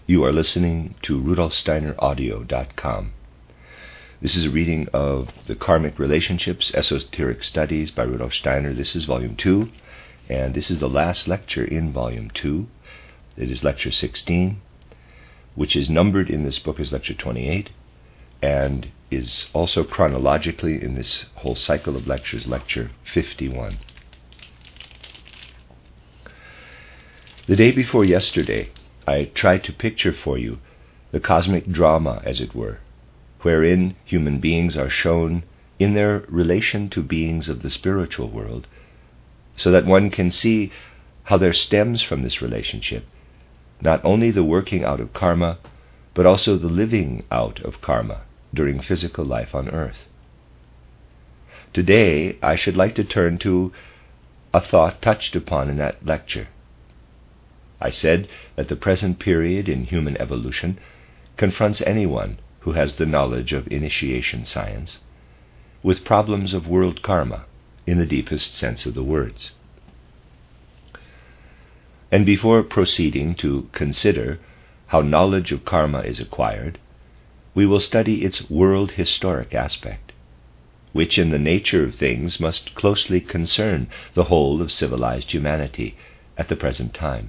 You are listening to RudolfSteinerAudio.com. This is a reading of The Karmic Relationships, Esoteric Studies by Rudolf Steiner. This is Volume 2, and this is the last lecture in Volume 2. It is Lecture 16, which is numbered in this book as Lecture 28, and is also chronologically in this whole cycle of lectures, Lecture 51. The day before yesterday, I tried to picture for you the cosmic drama, as it were, wherein human beings are shown in their relation to beings of the spiritual world, so that one can see how there stems from this relationship not only the working out of karma, but also the living out of karma during physical life on earth. Today, I should like to turn to a thought touched upon in that lecture. I said that the present period in human evolution confronts anyone who has the knowledge of initiation science with problems of world karma in the deepest sense of the words. And before proceeding to consider how knowledge of karma is acquired, we will study its world historic aspect, which in the nature of things must closely concern the whole of civilized humanity at the present time.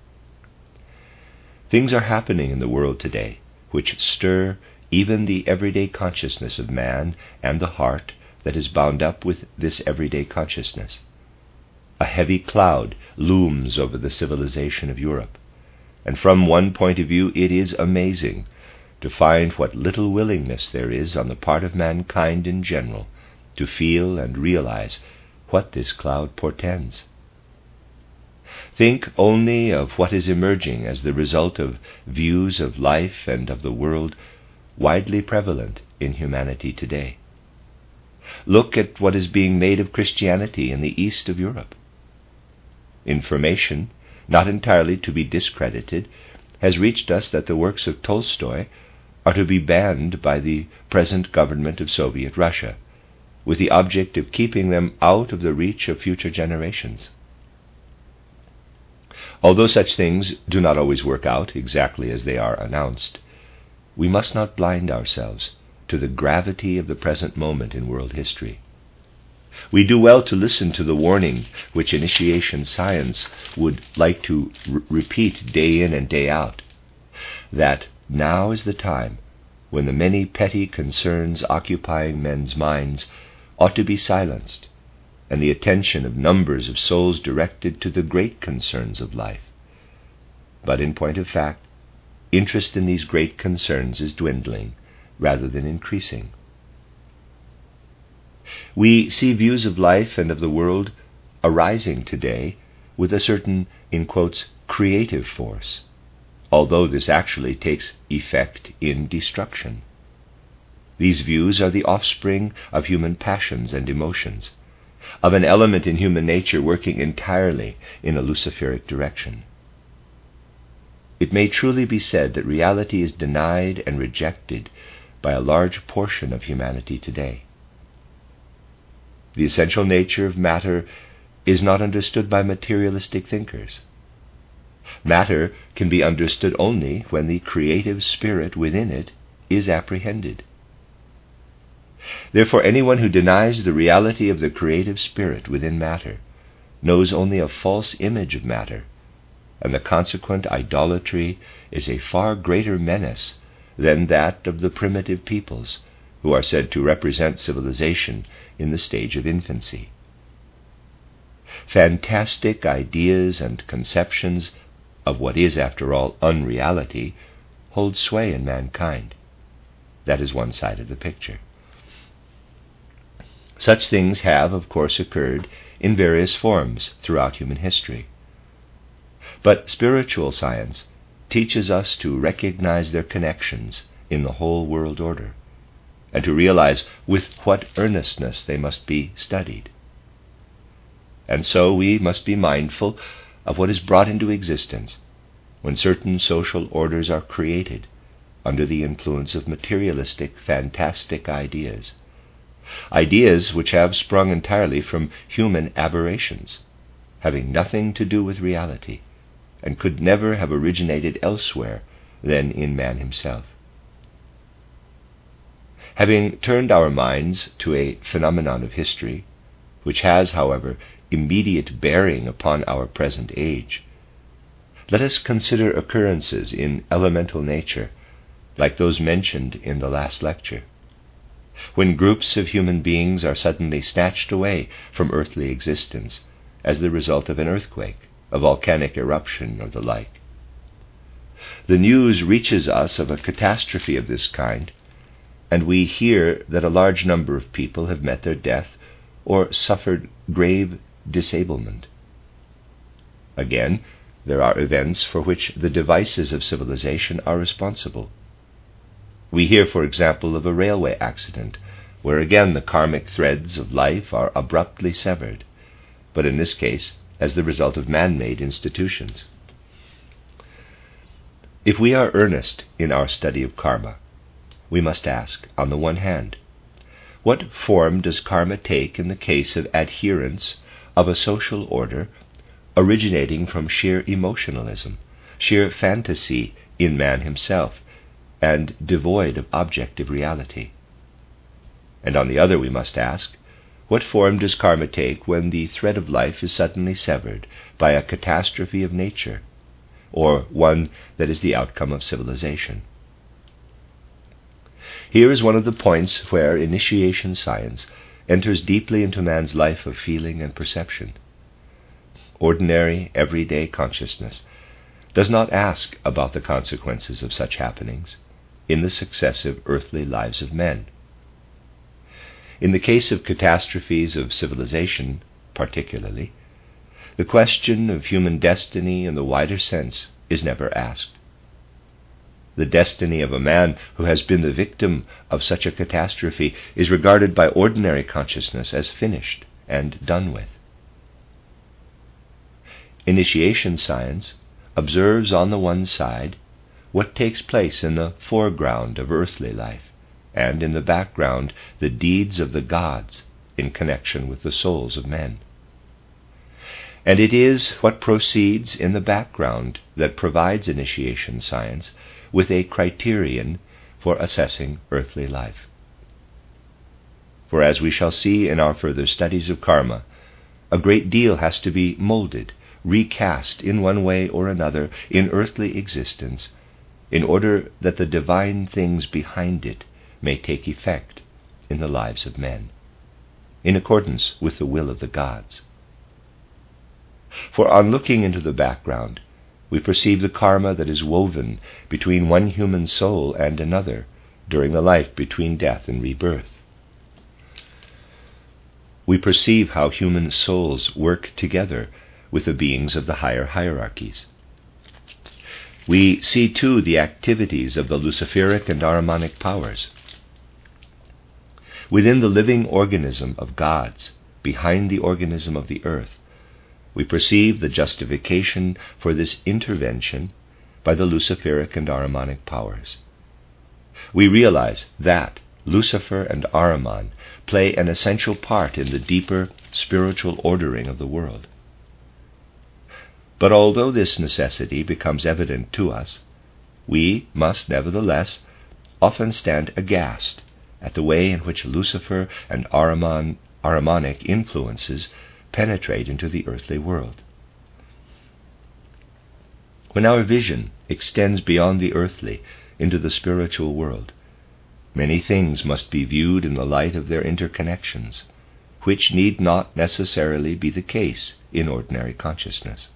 Things are happening in the world today which stir even the everyday consciousness of man and the heart that is bound up with this everyday consciousness. A heavy cloud looms over the civilization of Europe, and from one point of view it is amazing to find what little willingness there is on the part of mankind in general to feel and realize what this cloud portends. Think only of what is emerging as the result of views of life and of the world widely prevalent in humanity today. Look at what is being made of Christianity in the east of Europe. Information, not entirely to be discredited, has reached us that the works of Tolstoy are to be banned by the present government of Soviet Russia, with the object of keeping them out of the reach of future generations. Although such things do not always work out exactly as they are announced, we must not blind ourselves to the gravity of the present moment in world history. We do well to listen to the warning which initiation science would like to repeat day in and day out, that now is the time when the many petty concerns occupying men's minds ought to be silenced, and the attention of numbers of souls directed to the great concerns of life. But in point of fact, interest in these great concerns is dwindling rather than increasing. We see views of life and of the world arising today with a certain, in quotes, creative force, although this actually takes effect in destruction. These views are the offspring of human passions and emotions, of an element in human nature working entirely in a luciferic direction. It may truly be said that reality is denied and rejected by a large portion of humanity today. The essential nature of matter is not understood by materialistic thinkers. Matter can be understood only when the creative spirit within it is apprehended. Therefore, anyone who denies the reality of the creative spirit within matter knows only a false image of matter, and the consequent idolatry is a far greater menace than that of the primitive peoples, who are said to represent civilization in the stage of infancy. Fantastic ideas and conceptions of what is, after all, unreality hold sway in mankind. That is one side of the picture. Such things have, of course, occurred in various forms throughout human history. But spiritual science teaches us to recognize their connections in the whole world order, and to realize with what earnestness they must be studied. And so we must be mindful of what is brought into existence when certain social orders are created under the influence of materialistic, fantastic ideas which have sprung entirely from human aberrations, having nothing to do with reality, and could never have originated elsewhere than in man himself. Having turned our minds to a phenomenon of history, which has, however, immediate bearing upon our present age, let us consider occurrences in elemental nature, like those mentioned in the last lecture, when groups of human beings are suddenly snatched away from earthly existence as the result of an earthquake, a volcanic eruption, or the like. The news reaches us of a catastrophe of this kind, and we hear that a large number of people have met their death or suffered grave disablement. Again, there are events for which the devices of civilization are responsible. We hear, for example, of a railway accident, where again the karmic threads of life are abruptly severed, but in this case as the result of man-made institutions. If we are earnest in our study of karma, we must ask, on the one hand, what form does karma take in the case of adherents of a social order originating from sheer emotionalism, sheer fantasy in man himself, and devoid of objective reality? And on the other, we must ask, what form does karma take when the thread of life is suddenly severed by a catastrophe of nature, or one that is the outcome of civilization? Here is one of the points where initiation science enters deeply into man's life of feeling and perception. Ordinary, everyday consciousness does not ask about the consequences of such happenings in the successive earthly lives of men. In the case of catastrophes of civilization, particularly, the question of human destiny in the wider sense is never asked. The destiny of a man who has been the victim of such a catastrophe is regarded by ordinary consciousness as finished and done with. Initiation science observes on the one side what takes place in the foreground of earthly life, and in the background the deeds of the gods in connection with the souls of men. And it is what proceeds in the background that provides initiation science with a criterion for assessing earthly life. For as we shall see in our further studies of karma, a great deal has to be molded, recast in one way or another in earthly existence, in order that the divine things behind it may take effect in the lives of men, in accordance with the will of the gods. For on looking into the background, we perceive the karma that is woven between one human soul and another during the life between death and rebirth. We perceive how human souls work together with the beings of the higher hierarchies. We see too the activities of the Luciferic and Ahrimanic powers. Within the living organism of gods, behind the organism of the earth, we perceive the justification for this intervention by the Luciferic and Ahrimanic powers. We realize that Lucifer and Ahriman play an essential part in the deeper spiritual ordering of the world. But although this necessity becomes evident to us, we must nevertheless often stand aghast at the way in which Lucifer and Ahrimanic influences penetrate into the earthly world. When our vision extends beyond the earthly into the spiritual world, many things must be viewed in the light of their interconnections, which need not necessarily be the case in ordinary consciousness.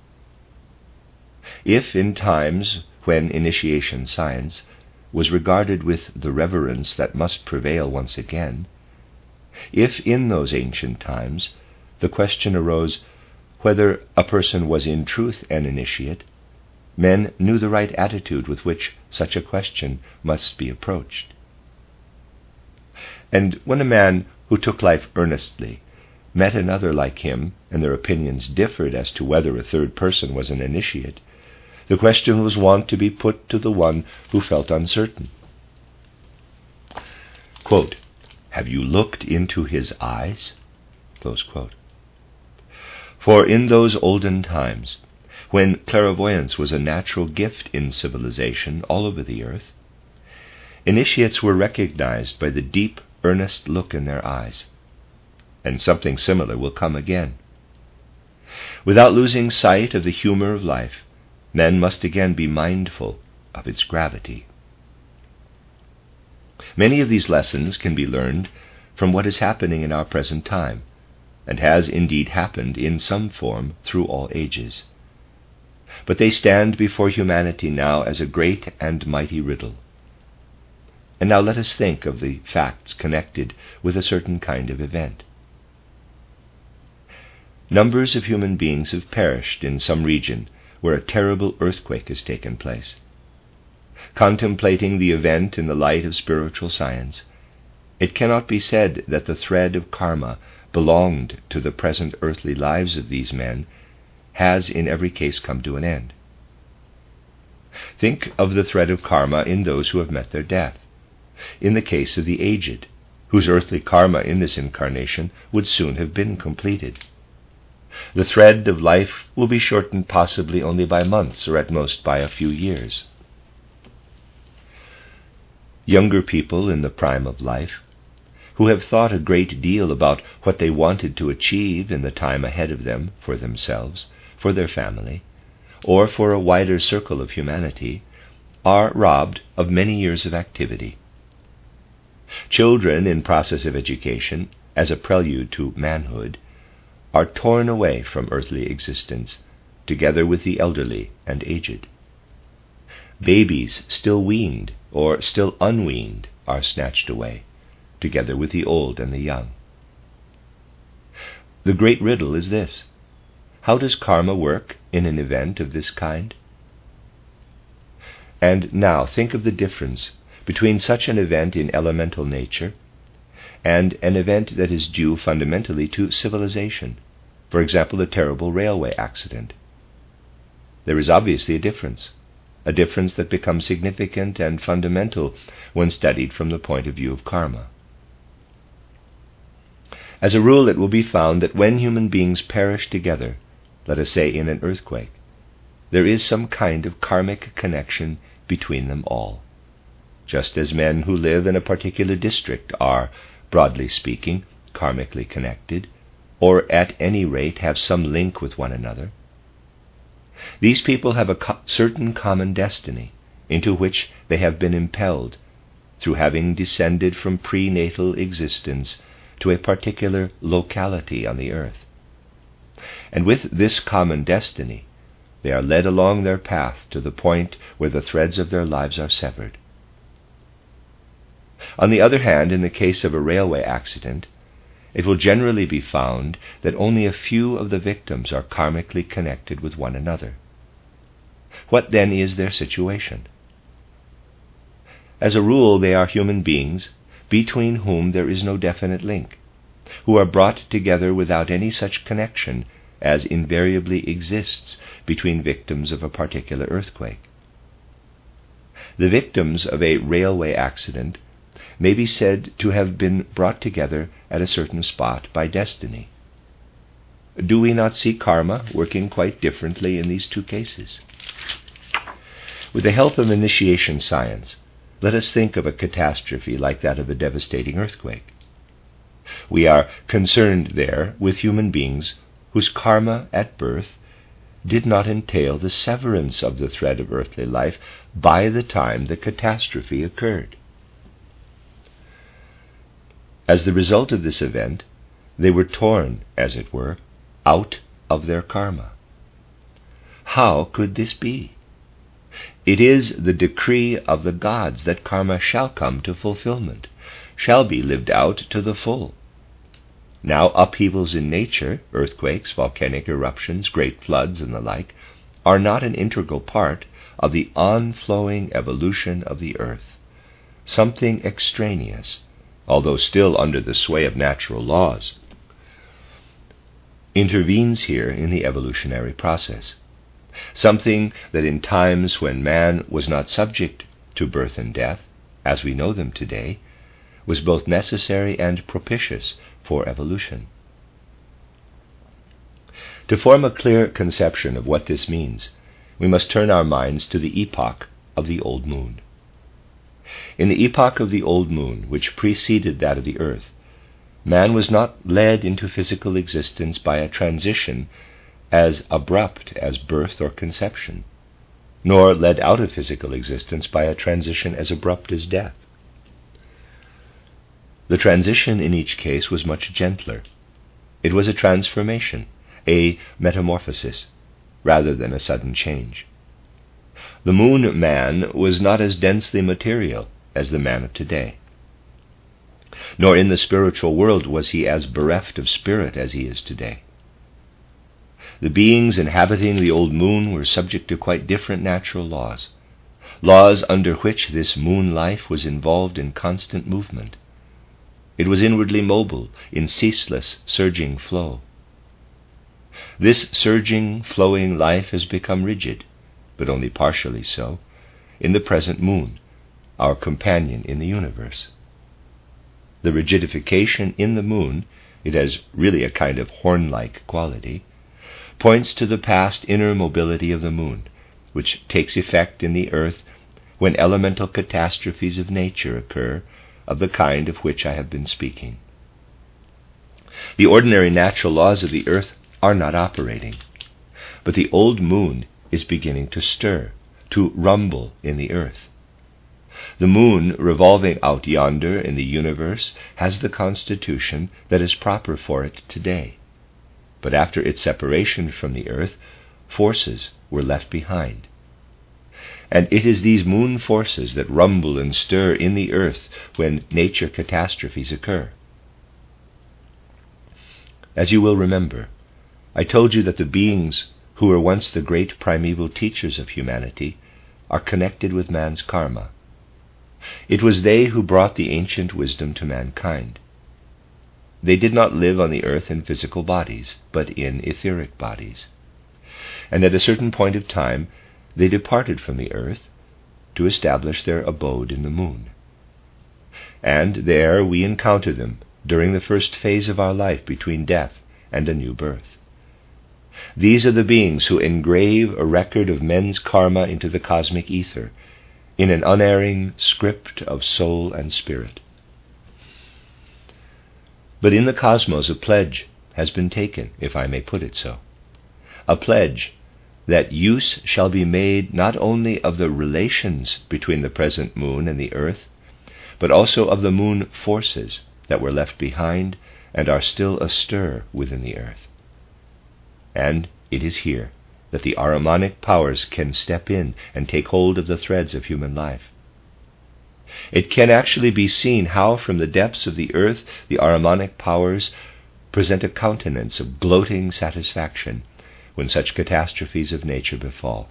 If in times when initiation science was regarded with the reverence that must prevail once again, if in those ancient times the question arose whether a person was in truth an initiate, men knew the right attitude with which such a question must be approached. And when a man who took life earnestly met another like him, and their opinions differed as to whether a third person was an initiate, the question was wont to be put to the one who felt uncertain. Quote, "Have you looked into his eyes?" Close quote. For in those olden times, when clairvoyance was a natural gift in civilization all over the earth, initiates were recognized by the deep, earnest look in their eyes, and something similar will come again. Without losing sight of the humor of life, men must again be mindful of its gravity. Many of these lessons can be learned from what is happening in our present time, and has indeed happened in some form through all ages. But they stand before humanity now as a great and mighty riddle. And now let us think of the facts connected with a certain kind of event. Numbers of human beings have perished in some region where a terrible earthquake has taken place. Contemplating the event in the light of spiritual science, it cannot be said that the thread of karma belonged to the present earthly lives of these men has in every case come to an end. Think of the thread of karma in those who have met their death. In the case of the aged, whose earthly karma in this incarnation would soon have been completed. The thread of life will be shortened possibly only by months, or at most by a few years. Younger people in the prime of life, who have thought a great deal about what they wanted to achieve in the time ahead of them for themselves, for their family, or for a wider circle of humanity, are robbed of many years of activity. Children in process of education, as a prelude to manhood, are torn away from earthly existence, together with the elderly and aged. Babies still weaned or still unweaned are snatched away, together with the old and the young. The great riddle is this: how does karma work in an event of this kind? And now think of the difference between such an event in elemental nature and an event that is due fundamentally to civilization, for example, a terrible railway accident. There is obviously a difference that becomes significant and fundamental when studied from the point of view of karma. As a rule, it will be found that when human beings perish together, let us say in an earthquake, there is some kind of karmic connection between them all, just as men who live in a particular district are, broadly speaking, karmically connected, or at any rate have some link with one another. These people have a certain common destiny into which they have been impelled through having descended from prenatal existence to a particular locality on the earth. And with this common destiny, they are led along their path to the point where the threads of their lives are severed. On the other hand, in the case of a railway accident, it will generally be found that only a few of the victims are karmically connected with one another. What then is their situation? As a rule, they are human beings between whom there is no definite link, who are brought together without any such connection as invariably exists between victims of a particular earthquake. The victims of a railway accident may be said to have been brought together at a certain spot by destiny. Do we not see karma working quite differently in these two cases? With the help of initiation science, let us think of a catastrophe like that of a devastating earthquake. We are concerned there with human beings whose karma at birth did not entail the severance of the thread of earthly life by the time the catastrophe occurred. As the result of this event, they were torn, as it were, out of their karma. How could this be? It is the decree of the gods that karma shall come to fulfillment, shall be lived out to the full. Now upheavals in nature, earthquakes, volcanic eruptions, great floods, and the like, are not an integral part of the on-flowing evolution of the earth. Something extraneous, although still under the sway of natural laws, intervenes here in the evolutionary process. Something that in times when man was not subject to birth and death, as we know them today, was both necessary and propitious for evolution. To form a clear conception of what this means, we must turn our minds to the epoch of the old moon. In the epoch of the old moon, which preceded that of the earth, man was not led into physical existence by a transition as abrupt as birth or conception, nor led out of physical existence by a transition as abrupt as death. The transition in each case was much gentler. It was a transformation, a metamorphosis, rather than a sudden change. The moon man was not as densely material as the man of today. Nor in the spiritual world was he as bereft of spirit as he is today. The beings inhabiting the old moon were subject to quite different natural laws, laws under which this moon life was involved in constant movement. It was inwardly mobile, in ceaseless, surging flow. This surging, flowing life has become rigid, but only partially so, in the present moon, our companion in the universe. The rigidification in the moon, it has really a kind of horn-like quality, points to the past inner mobility of the moon, which takes effect in the earth when elemental catastrophes of nature occur, of the kind of which I have been speaking. The ordinary natural laws of the earth are not operating, but the old moon is beginning to stir, to rumble in the earth. The moon, revolving out yonder in the universe, has the constitution that is proper for it today. But after its separation from the earth, forces were left behind. And it is these moon forces that rumble and stir in the earth when nature catastrophes occur. As you will remember, I told you that the beings who were once the great primeval teachers of humanity are connected with man's karma. It was they who brought the ancient wisdom to mankind. They did not live on the earth in physical bodies, but in etheric bodies. And at a certain point of time, they departed from the earth to establish their abode in the moon. And there we encounter them during the first phase of our life between death and a new birth. These are the beings who engrave a record of men's karma into the cosmic ether, in an unerring script of soul and spirit. But in the cosmos a pledge has been taken, if I may put it so. A pledge that use shall be made not only of the relations between the present moon and the earth, but also of the moon forces that were left behind and are still astir within the earth. And it is here that the Ahrimanic powers can step in and take hold of the threads of human life. It can actually be seen how from the depths of the earth the Ahrimanic powers present a countenance of gloating satisfaction when such catastrophes of nature befall.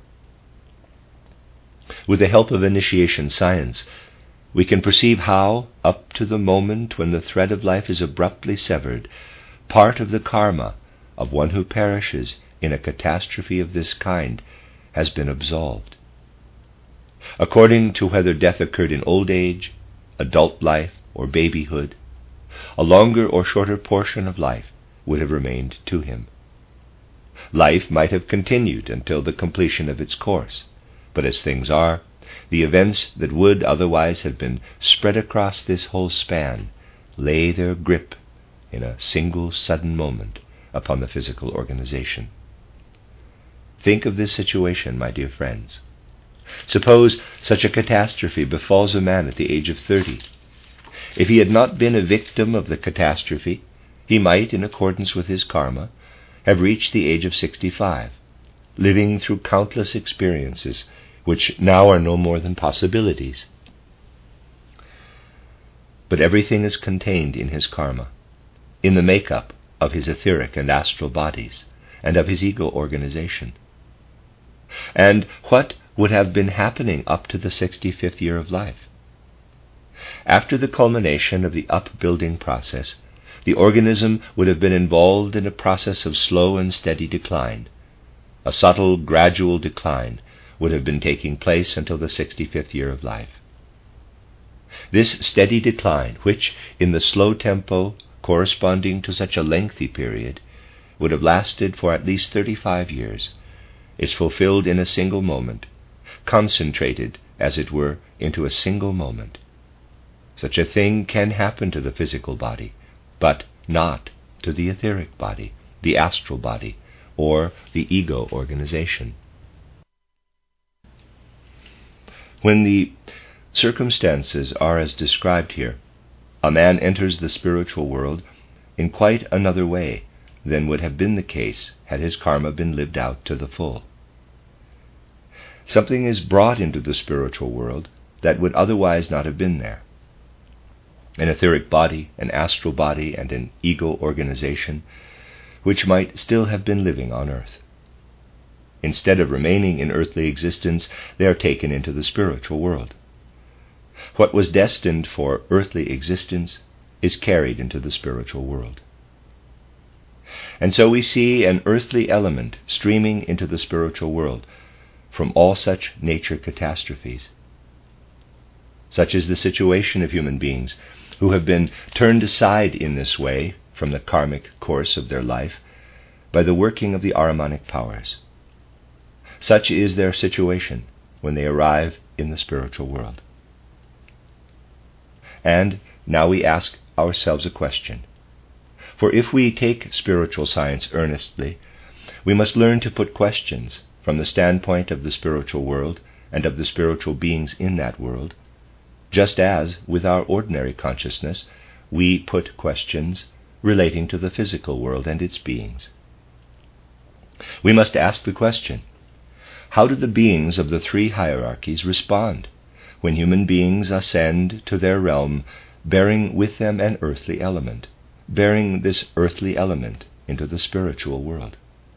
With the help of initiation science, we can perceive how, up to the moment when the thread of life is abruptly severed, part of the karma of one who perishes in a catastrophe of this kind has been absolved. According to whether death occurred in old age, adult life, or babyhood, a longer or shorter portion of life would have remained to him. Life might have continued until the completion of its course, but as things are, the events that would otherwise have been spread across this whole span lay their grip in a single sudden moment upon the physical organization. Think of this situation, my dear friends. Suppose such a catastrophe befalls a man at the age of 30. If he had not been a victim of the catastrophe, he might, in accordance with his karma, have reached the age of 65, living through countless experiences which now are no more than possibilities. But everything is contained in his karma, in the makeup of his etheric and astral bodies, and of his ego organization. And what would have been happening up to the 65th year of life? After the culmination of the upbuilding process, the organism would have been involved in a process of slow and steady decline. A subtle, gradual decline would have been taking place until the 65th year of life. This steady decline, which, in the slow tempo corresponding to such a lengthy period, would have lasted for at least 35 years, is fulfilled in a single moment, concentrated, as it were, into a single moment. Such a thing can happen to the physical body, but not to the etheric body, the astral body, or the ego organization. When the circumstances are as described here, a man enters the spiritual world in quite another way than would have been the case had his karma been lived out to the full. Something is brought into the spiritual world that would otherwise not have been there. An etheric body, an astral body, and an ego organization, which might still have been living on earth. Instead of remaining in earthly existence, they are taken into the spiritual world. What was destined for earthly existence is carried into the spiritual world. And so we see an earthly element streaming into the spiritual world from all such nature catastrophes. Such is the situation of human beings who have been turned aside in this way from the karmic course of their life by the working of the Ahrimanic powers. Such is their situation when they arrive in the spiritual world. And now we ask ourselves a question. For if we take spiritual science earnestly, we must learn to put questions from the standpoint of the spiritual world and of the spiritual beings in that world, just as, with our ordinary consciousness, we put questions relating to the physical world and its beings. We must ask the question, how do the beings of the three hierarchies respond when human beings ascend to their realm bearing with them an earthly element, bearing this earthly element into the spiritual world?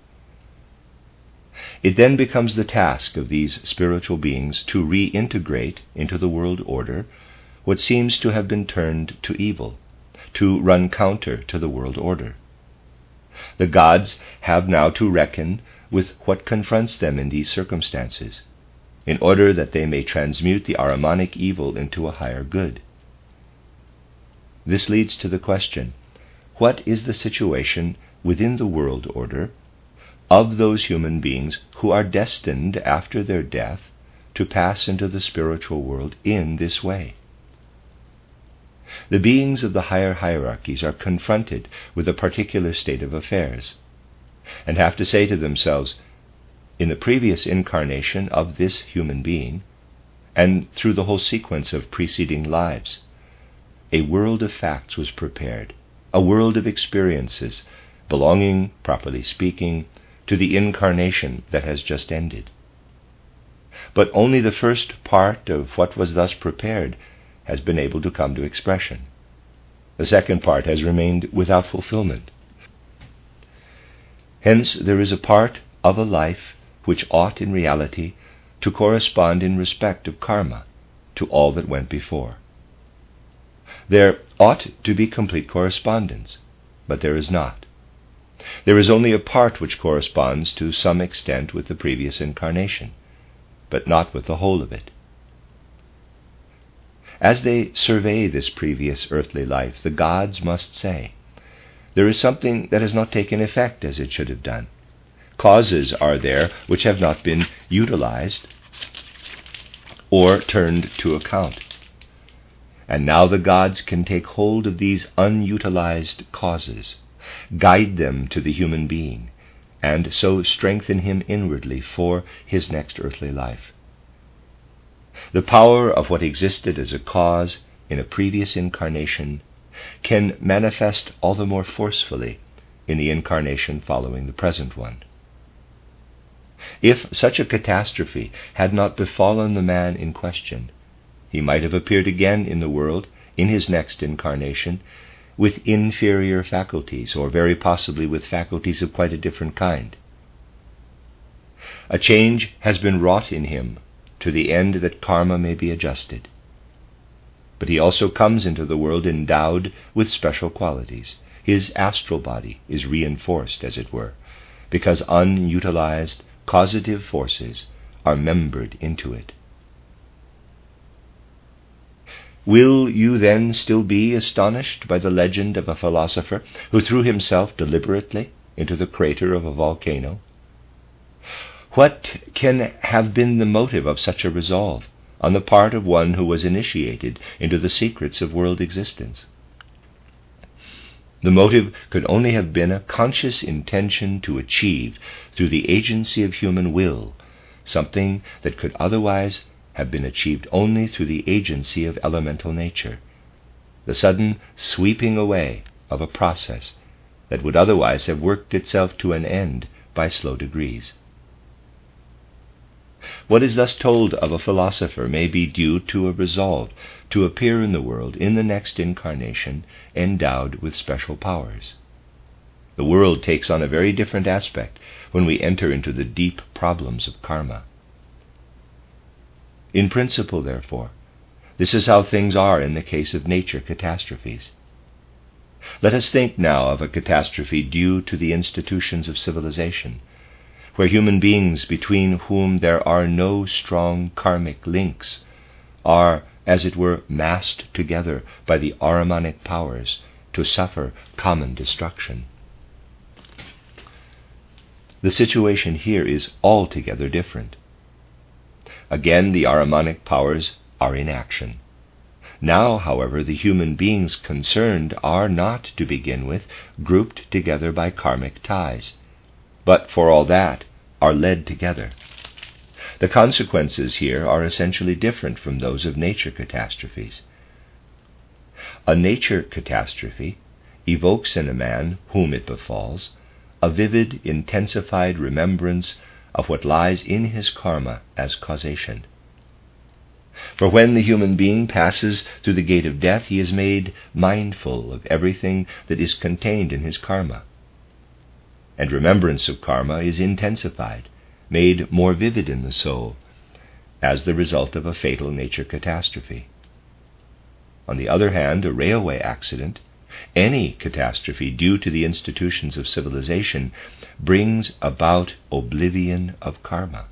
It then becomes the task of these spiritual beings to reintegrate into the world order what seems to have been turned to evil, to run counter to the world order. The gods have now to reckon with what confronts them in these circumstances, in order that they may transmute the Ahrimanic evil into a higher good. This leads to the question, what is the situation within the world order of those human beings who are destined after their death to pass into the spiritual world in this way? The beings of the higher hierarchies are confronted with a particular state of affairs, and have to say to themselves, in the previous incarnation of this human being, and through the whole sequence of preceding lives, a world of facts was prepared, a world of experiences, belonging, properly speaking, to the incarnation that has just ended. But only the first part of what was thus prepared has been able to come to expression. The second part has remained without fulfillment. Hence there is a part of a life which ought in reality to correspond in respect of karma to all that went before. There ought to be complete correspondence, but there is not. There is only a part which corresponds to some extent with the previous incarnation, but not with the whole of it. As they survey this previous earthly life, the gods must say, there is something that has not taken effect as it should have done. Causes are there which have not been utilized or turned to account. And now the gods can take hold of these unutilized causes, guide them to the human being, and so strengthen him inwardly for his next earthly life. The power of what existed as a cause in a previous incarnation can manifest all the more forcefully in the incarnation following the present one. If such a catastrophe had not befallen the man in question, he might have appeared again in the world in his next incarnation with inferior faculties, or very possibly with faculties of quite a different kind. A change has been wrought in him to the end that karma may be adjusted. But he also comes into the world endowed with special qualities. His astral body is reinforced, as it were, because unutilized causative forces are membered into it. Will you then still be astonished by the legend of a philosopher who threw himself deliberately into the crater of a volcano? What can have been the motive of such a resolve on the part of one who was initiated into the secrets of world existence? The motive could only have been a conscious intention to achieve, through the agency of human will, something that could otherwise have been achieved only through the agency of elemental nature, the sudden sweeping away of a process that would otherwise have worked itself to an end by slow degrees. What is thus told of a philosopher may be due to a resolve to appear in the world in the next incarnation endowed with special powers. The world takes on a very different aspect when we enter into the deep problems of karma. In principle, therefore, this is how things are in the case of nature catastrophes. Let us think now of a catastrophe due to the institutions of civilization, where human beings between whom there are no strong karmic links are, as it were, massed together by the Ahrimanic powers to suffer common destruction. The situation here is altogether different. Again, the Ahrimanic powers are in action. Now, however, the human beings concerned are not, to begin with, grouped together by karmic ties, but for all that are led together. The consequences here are essentially different from those of nature catastrophes. A nature catastrophe evokes in a man whom it befalls a vivid, intensified remembrance of what lies in his karma as causation. For when the human being passes through the gate of death, he is made mindful of everything that is contained in his karma. And remembrance of karma is intensified, made more vivid in the soul, as the result of a fatal nature catastrophe. On the other hand, a railway accident, any catastrophe due to the institutions of civilization, brings about oblivion of karma.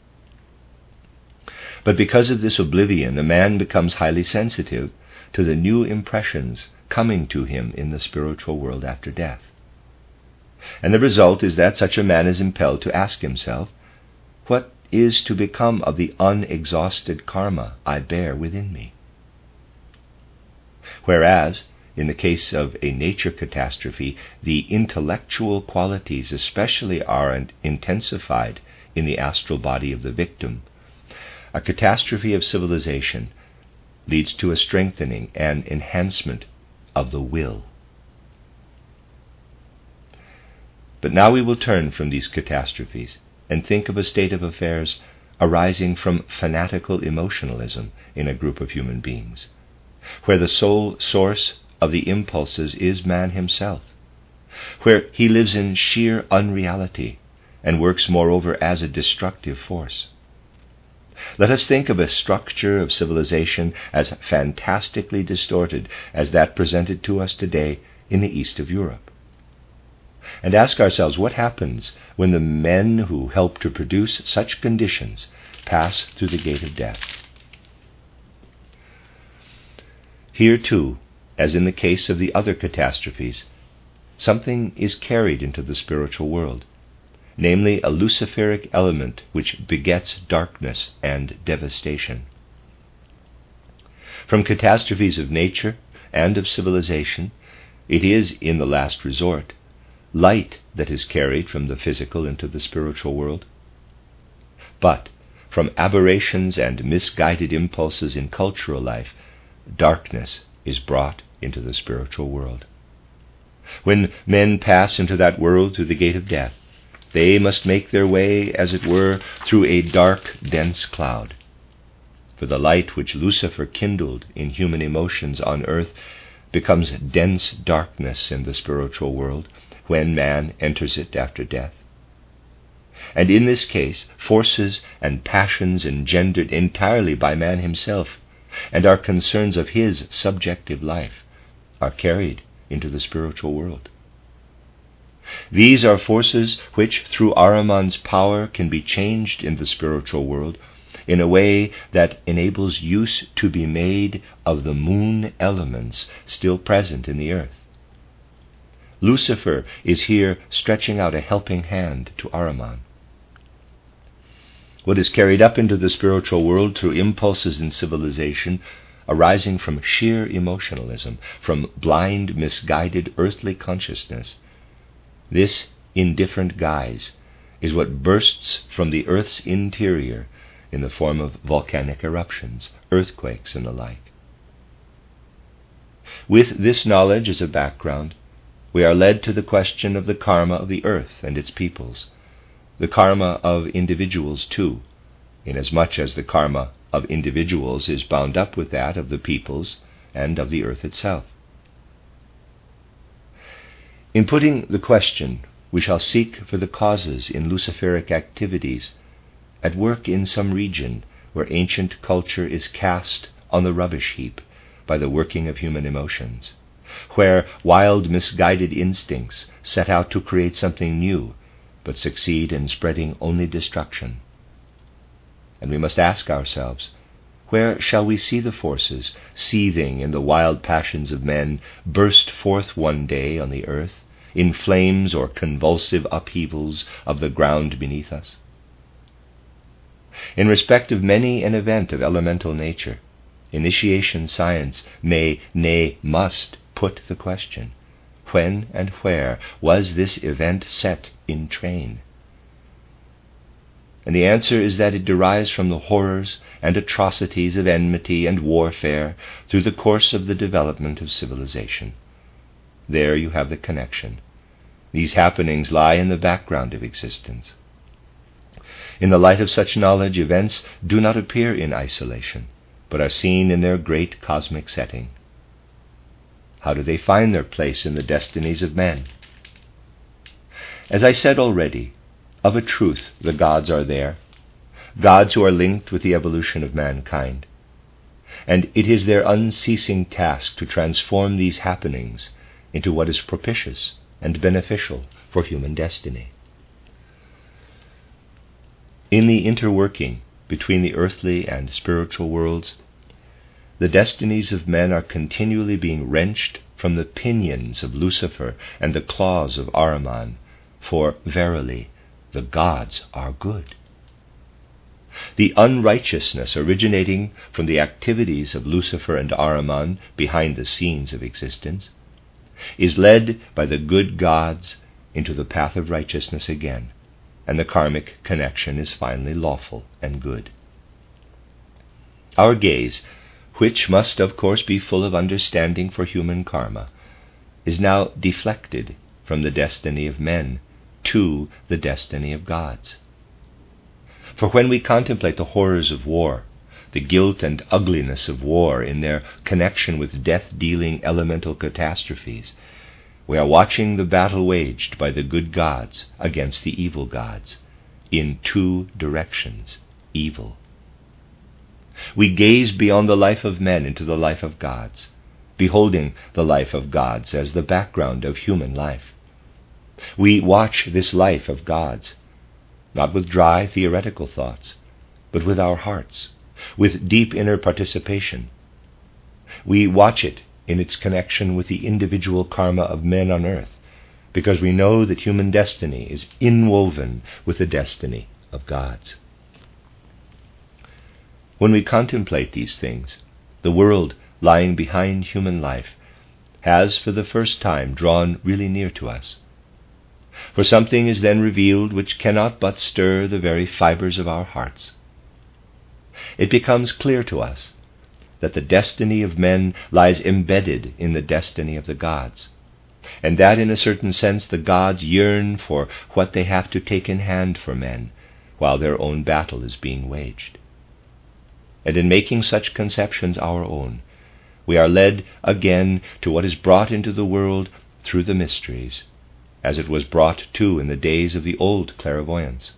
But because of this oblivion, a man becomes highly sensitive to the new impressions coming to him in the spiritual world after death. And the result is that such a man is impelled to ask himself, what is to become of the unexhausted karma I bear within me? Whereas, in the case of a nature catastrophe, the intellectual qualities especially are intensified in the astral body of the victim, a catastrophe of civilization leads to a strengthening and enhancement of the will. But now we will turn from these catastrophes and think of a state of affairs arising from fanatical emotionalism in a group of human beings, where the sole source of the impulses is man himself, where he lives in sheer unreality and works moreover as a destructive force. Let us think of a structure of civilization as fantastically distorted as that presented to us today in the east of Europe, and ask ourselves what happens when the men who help to produce such conditions pass through the gate of death. Here too, as in the case of the other catastrophes, something is carried into the spiritual world, namely a luciferic element which begets darkness and devastation. From catastrophes of nature and of civilization, it is, in the last resort, light that is carried from the physical into the spiritual world. But from aberrations and misguided impulses in cultural life, darkness is brought into the spiritual world. When men pass into that world through the gate of death, they must make their way, as it were, through a dark, dense cloud. For the light which Lucifer kindled in human emotions on earth becomes dense darkness in the spiritual world when man enters it after death. And in this case, forces and passions engendered entirely by man himself and are concerns of his subjective life are carried into the spiritual world. These are forces which, through Ahriman's power, can be changed in the spiritual world in a way that enables use to be made of the moon elements still present in the earth. Lucifer is here stretching out a helping hand to Ahriman. What is carried up into the spiritual world through impulses in civilization arising from sheer emotionalism, from blind, misguided earthly consciousness, this in different guise is what bursts from the earth's interior in the form of volcanic eruptions, earthquakes, and the like. With this knowledge as a background, we are led to the question of the karma of the earth and its peoples, the karma of individuals too, inasmuch as the karma of individuals is bound up with that of the peoples and of the earth itself. In putting the question, we shall seek for the causes in Luciferic activities at work in some region where ancient culture is cast on the rubbish heap by the working of human emotions, where wild, misguided instincts set out to create something new, but succeed in spreading only destruction. And we must ask ourselves, where shall we see the forces seething in the wild passions of men burst forth one day on the earth, in flames or convulsive upheavals of the ground beneath us? In respect of many an event of elemental nature, initiation science may, nay, must put the question, when and where was this event set in train? And the answer is that it derives from the horrors and atrocities of enmity and warfare through the course of the development of civilization. There you have the connection. These happenings lie in the background of existence. In the light of such knowledge, events do not appear in isolation, but are seen in their great cosmic setting. How do they find their place in the destinies of men? As I said already, of a truth the gods are there, gods who are linked with the evolution of mankind, and it is their unceasing task to transform these happenings into what is propitious and beneficial for human destiny. In the interworking between the earthly and spiritual worlds, the destinies of men are continually being wrenched from the pinions of Lucifer and the claws of Ahriman, for verily, the gods are good. The unrighteousness originating from the activities of Lucifer and Ahriman behind the scenes of existence is led by the good gods into the path of righteousness again, and the karmic connection is finally lawful and good. Our gaze, which must of course be full of understanding for human karma, is now deflected from the destiny of men to the destiny of gods. For when we contemplate the horrors of war, the guilt and ugliness of war in their connection with death-dealing elemental catastrophes, we are watching the battle waged by the good gods against the evil gods, in two directions, evil. We gaze beyond the life of men into the life of gods, beholding the life of gods as the background of human life. We watch this life of gods, not with dry theoretical thoughts, but with our hearts, with deep inner participation. We watch it in its connection with the individual karma of men on earth, because we know that human destiny is inwoven with the destiny of gods. When we contemplate these things, the world lying behind human life has for the first time drawn really near to us. For something is then revealed which cannot but stir the very fibers of our hearts. It becomes clear to us that the destiny of men lies embedded in the destiny of the gods, and that in a certain sense the gods yearn for what they have to take in hand for men, while their own battle is being waged. And in making such conceptions our own, we are led again to what is brought into the world through the mysteries, as it was brought too in the days of the old clairvoyants.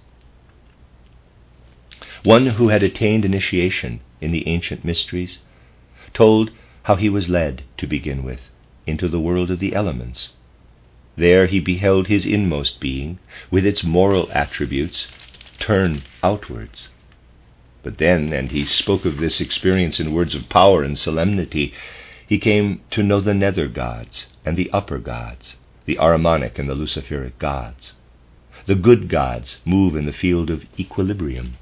One who had attained initiation in the ancient mysteries told how he was led, to begin with, into the world of the elements. There he beheld his inmost being, with its moral attributes, turn outwards. But then, and he spoke of this experience in words of power and solemnity, he came to know the nether gods and the upper gods, the Ahrimanic and the Luciferic gods. The good gods move in the field of equilibrium.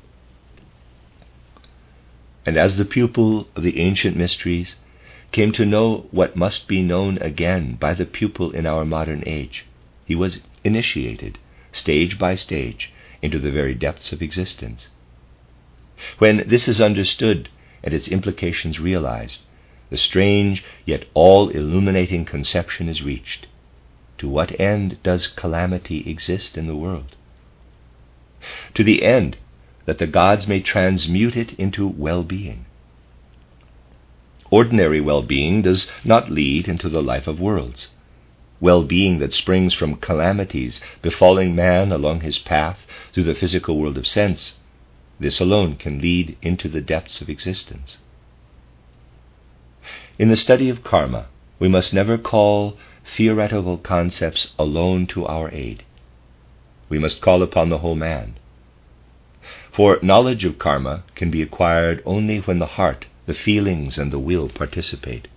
And as the pupil of the ancient mysteries came to know what must be known again by the pupil in our modern age, he was initiated, stage by stage, into the very depths of existence. When this is understood and its implications realized, the strange yet all-illuminating conception is reached. To what end does calamity exist in the world? To the end that the gods may transmute it into well-being. Ordinary well-being does not lead into the life of worlds. Well-being that springs from calamities befalling man along his path through the physical world of sense, this alone can lead into the depths of existence. In the study of karma, we must never call theoretical concepts alone to our aid. We must call upon the whole man. For knowledge of karma can be acquired only when the heart, the feelings, and the will participate.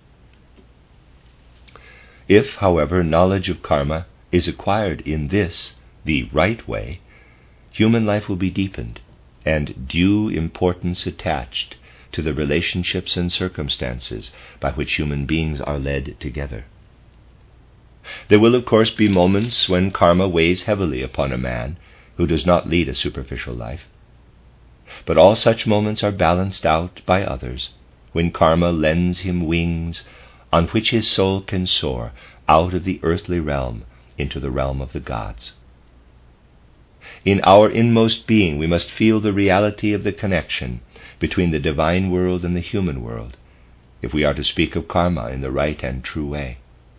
If, however, knowledge of karma is acquired in this, the right way, human life will be deepened, and due importance attached to the relationships and circumstances by which human beings are led together. There will, of course, be moments when karma weighs heavily upon a man who does not lead a superficial life. But all such moments are balanced out by others, when karma lends him wings on which his soul can soar out of the earthly realm into the realm of the gods. In our inmost being we must feel the reality of the connection between the divine world and the human world, if we are to speak of karma in the right and true way.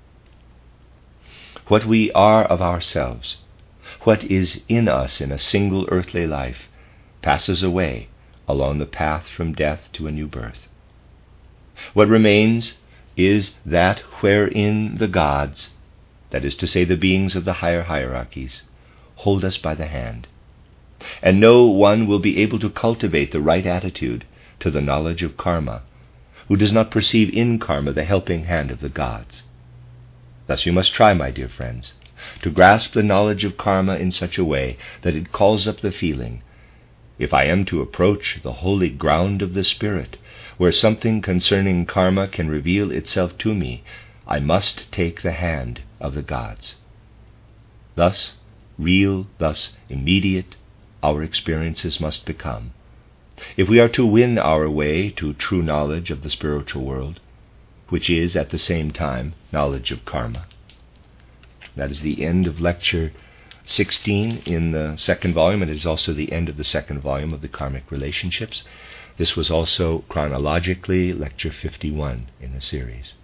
What we are of ourselves, what is in us in a single earthly life, passes away along the path from death to a new birth. What remains is that wherein the gods, that is to say the beings of the higher hierarchies, hold us by the hand. And no one will be able to cultivate the right attitude to the knowledge of karma who does not perceive in karma the helping hand of the gods. Thus you must try, my dear friends, to grasp the knowledge of karma in such a way that it calls up the feeling, if I am to approach the holy ground of the spirit, where something concerning karma can reveal itself to me, I must take the hand of the gods. Thus real, thus immediate, our experiences must become, if we are to win our way to true knowledge of the spiritual world, which is at the same time knowledge of karma. That is the end of Lecture 16 in the second volume, and it is also the end of the second volume of the Karmic Relationships. This was also chronologically Lecture 51 in the series.